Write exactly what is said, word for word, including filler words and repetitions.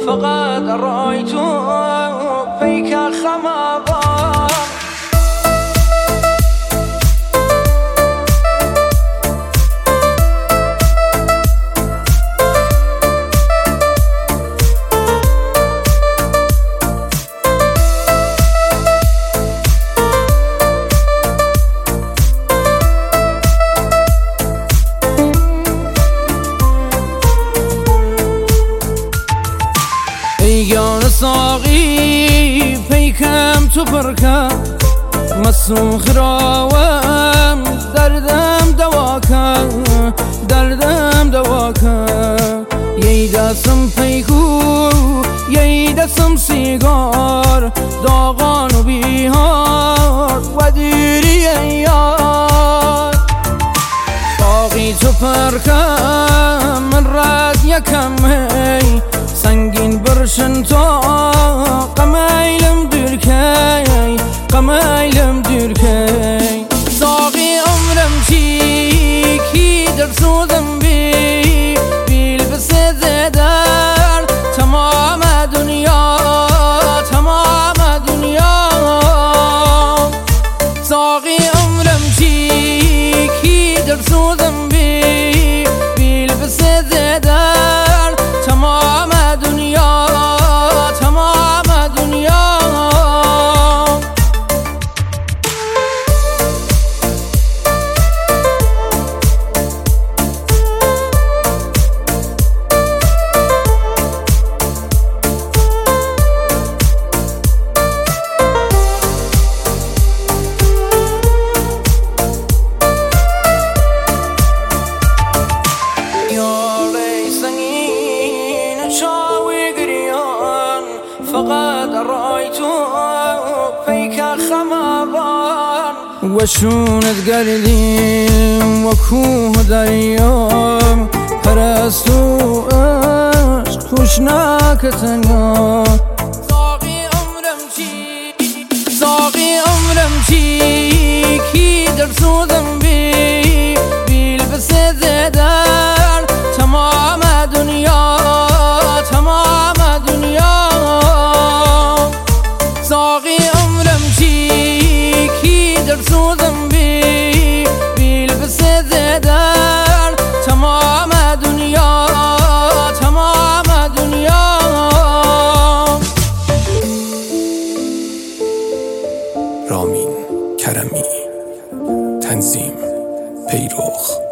فقد رأيت فيك خمضان. ایگان ساقی پیکم تو پرکم مسوخ راوم دردم دوا کن دردم دوا کن. یی دستم پیکو یی دستم سیگار داغان و بیهار و دیری یار. ساقی تو پرکم من رد یکم هی سنگین برشن تا قمایلم دورکی قمایلم دورکی. ساقی عمرم چی کی در سودم بی بیل بسه زدر تمام دنیا تمام دنیا. ساقی عمرم چی کی در سودم بی بیل بسه زدر تمام دنیا تمام دنیا. فقد رأيت فيك خمضان. وشونت قلبي وكوه دريوم پرستو عشق خوشناک تنها. ساقی عمرم چی ساقی عمرم چی کی در سودم بی بیل بسه زدر تمام دنیا تمام دنیا. ساقی عمرم چی کی در سودم بی بیل بسه زدر تمام دنیا تمام دنیا. رامین کرمی، تنظیم پیروخ.